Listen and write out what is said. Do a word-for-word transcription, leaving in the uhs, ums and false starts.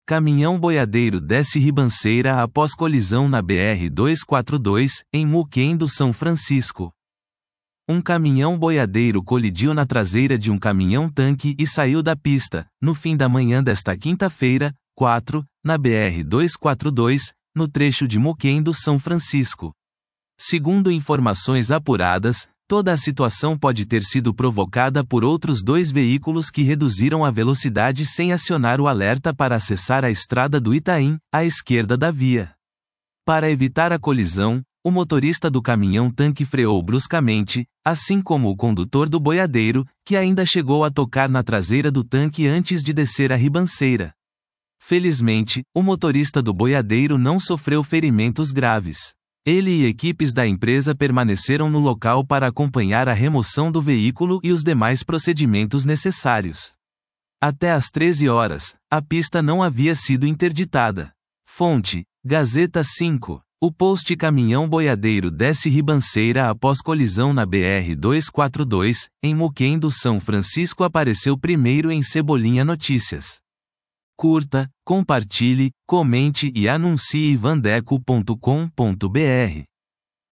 Caminhão boiadeiro desce ribanceira após colisão na B R duzentos e quarenta e dois, em Muquendo, São Francisco. Um caminhão boiadeiro colidiu na traseira de um caminhão-tanque e saiu da pista, no fim da manhã desta quinta-feira, quatro, na B R duzentos e quarenta e dois, no trecho de Muquendo, São Francisco. Segundo informações apuradas, toda a situação pode ter sido provocada por outros dois veículos que reduziram a velocidade sem acionar o alerta para acessar a estrada do Itaim, à esquerda da via. Para evitar a colisão, o motorista do caminhão-tanque freou bruscamente, assim como o condutor do boiadeiro, que ainda chegou a tocar na traseira do tanque antes de descer a ribanceira. Felizmente, o motorista do boiadeiro não sofreu ferimentos graves. Ele e equipes da empresa permaneceram no local para acompanhar a remoção do veículo e os demais procedimentos necessários. Até às treze horas, a pista não havia sido interditada. Fonte: Gazeta cinco. O post caminhão boiadeiro desce ribanceira após colisão na B R duzentos e quarenta e dois, em Muquendo, São Francisco apareceu primeiro em Cebolinha Notícias. Curta, compartilhe, comente e anuncie vandeco ponto com ponto br.